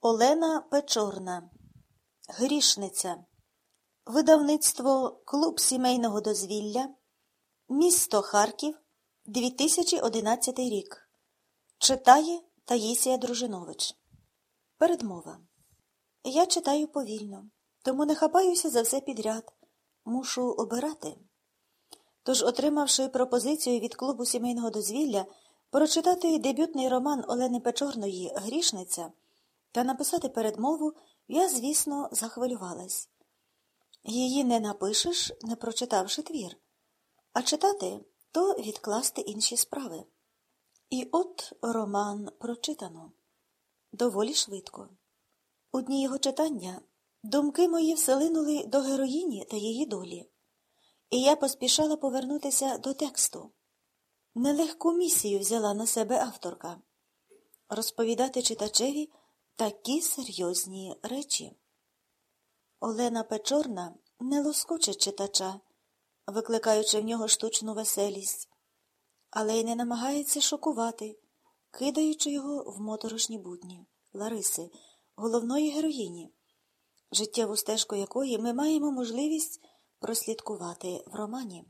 Олена Печорна. Грішниця. Видавництво «Клуб сімейного дозвілля», місто Харків, 2011 рік. Читає Таїсія Дружинович. Передмова. Я читаю повільно, тому не хапаюся за все підряд. Мушу обирати. Тож, отримавши пропозицію від клубу сімейного дозвілля прочитати дебютний роман Олени Печорної «Грішниця» та написати передмову, я, звісно, захвилювалась. Її не напишеш, не прочитавши твір. А читати – то відкласти інші справи. І от роман прочитано. Доволі швидко. У дні його читання думки мої вселинули до героїні та її долі. І я поспішала повернутися до тексту. Нелегку місію взяла на себе авторка – розповідати читачеві такі серйозні речі. Олена Печорна не лоскочить читача, викликаючи в нього штучну веселість, але й не намагається шокувати, кидаючи його в моторошні будні Лариси, головної героїні, життєву стежку якої ми маємо можливість прослідкувати в романі.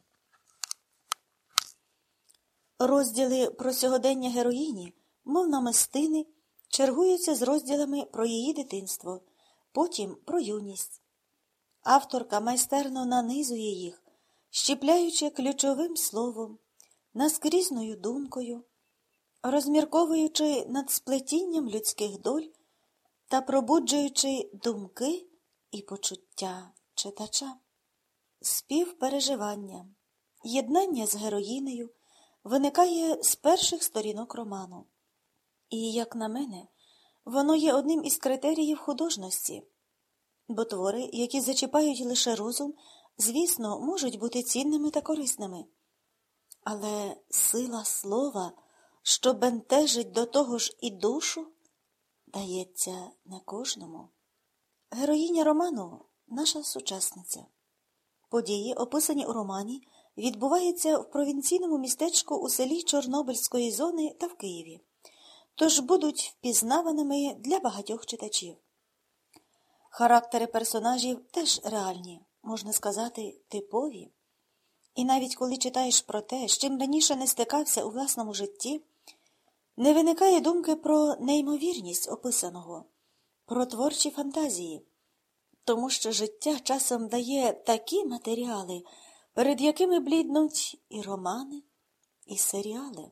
Розділи про сьогодення героїні, мов намистини, чергуються з розділами про її дитинство, потім про юність. Авторка майстерно нанизує їх, щіпляючи ключовим словом, наскрізною думкою, розмірковуючи над сплетінням людських доль та пробуджуючи думки і почуття читача. Співпереживання, єднання з героїнею виникає з перших сторінок роману. І, як на мене, воно є одним із критеріїв художності, бо твори, які зачіпають лише розум, звісно, можуть бути цінними та корисними. Але сила слова, що бентежить до того ж і душу, дається не кожному. Героїня роману – наша сучасниця. Події, описані у романі, відбуваються в провінційному містечку у селі Чорнобильської зони та в Києві, тож будуть впізнаваними для багатьох читачів. Характери персонажів теж реальні, можна сказати, типові. І навіть коли читаєш про те, з чим раніше не стикався у власному житті, не виникає думки про неймовірність описаного, про творчі фантазії, тому що життя часом дає такі матеріали, перед якими бліднуть і романи, і серіали.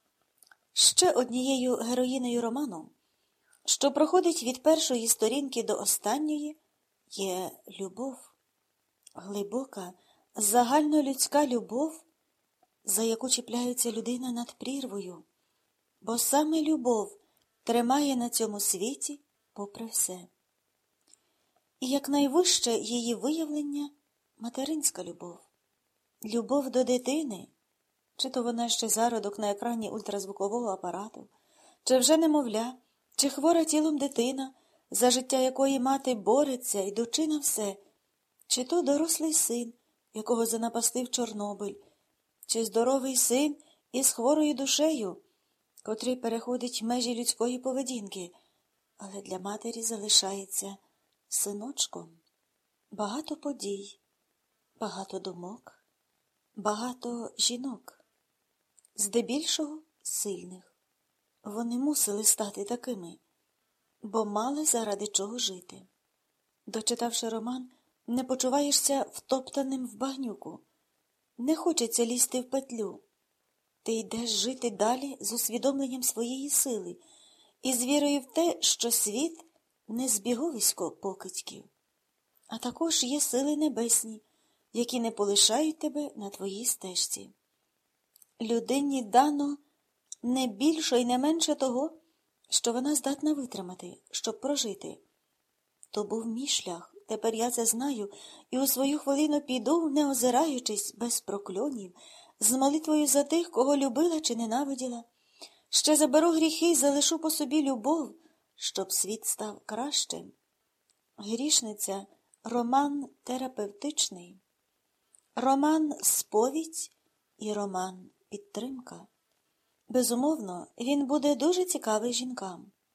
Ще однією героїнею роману, що проходить від першої сторінки до останньої, є любов. Глибока, загальнолюдська любов, за яку чіпляється людина над прірвою, бо саме любов тримає на цьому світі попри все. І як найвище її виявлення – материнська любов. Любов до дитини, чи то вона ще зародок на екрані ультразвукового апарату, чи вже немовля, чи хвора тілом дитина, за життя якої мати бореться, йдучи на все, чи то дорослий син, якого занапастив Чорнобиль, чи здоровий син із хворою душею, котрий переходить межі людської поведінки, але для матері залишається синочком. Багато подій, багато думок, багато жінок, здебільшого сильних. Вони мусили стати такими, бо мали заради чого жити. Дочитавши роман, не почуваєшся втоптаним в багнюку. Не хочеться лізти в петлю. Ти йдеш жити далі з усвідомленням своєї сили і з вірою в те, що світ не збіговисько покидьків, а також є сили небесні, які не полишають тебе на твоїй стежці. Людині дано не більше і не менше того, що вона здатна витримати, щоб прожити. То був мій шлях, тепер я це знаю, і у свою хвилину піду, не озираючись, без прокльонів, з молитвою за тих, кого любила чи ненавиділа. Ще заберу гріхи й залишу по собі любов, щоб світ став кращим. Грішниця – роман терапевтичний, роман сповідь і роман підтримка. Безумовно, він буде дуже цікавий жінкам.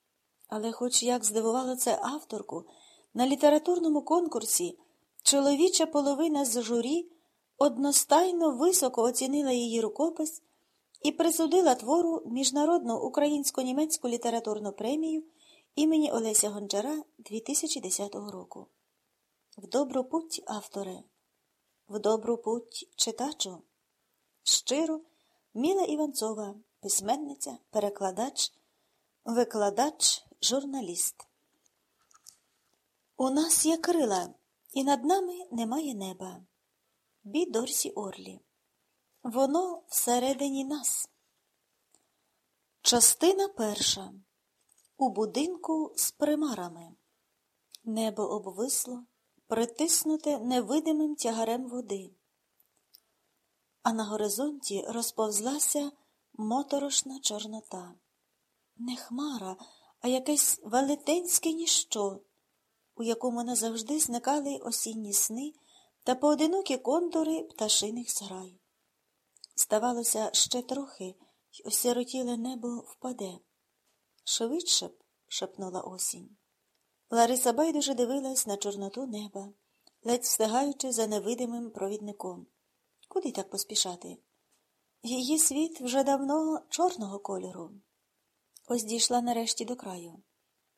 Але хоч як здивувало це авторку, на літературному конкурсі чоловіча половина з журі одностайно високо оцінила її рукопис і присудила твору Міжнародну українсько-німецьку літературну премію імені Олеся Гончара 2010 року. В добру путь, авторе, в добру путь, читачу. Щиро, Міла Іванцова, письменниця, перекладач, викладач, журналіст. У нас є крила, і над нами немає неба. Бі Дорсі Орлі. Воно всередині нас. Частина перша. У будинку з примарами. Небо обвисло, притиснуте невидимим тягарем води. А на горизонті розповзлася моторошна чорнота. Не хмара, а якесь велетенське ніщо, у якому назавжди зникали осінні сни та поодинокі контури пташиних зграй. Здавалося, ще трохи, й осиротіле небо впаде. Швидше б, шепнула осінь. Лариса байдуже дивилась на чорноту неба, ледь встигаючи за невидимим провідником. Куди так поспішати? Її світ вже давно чорного кольору. Ось дійшла нарешті до краю.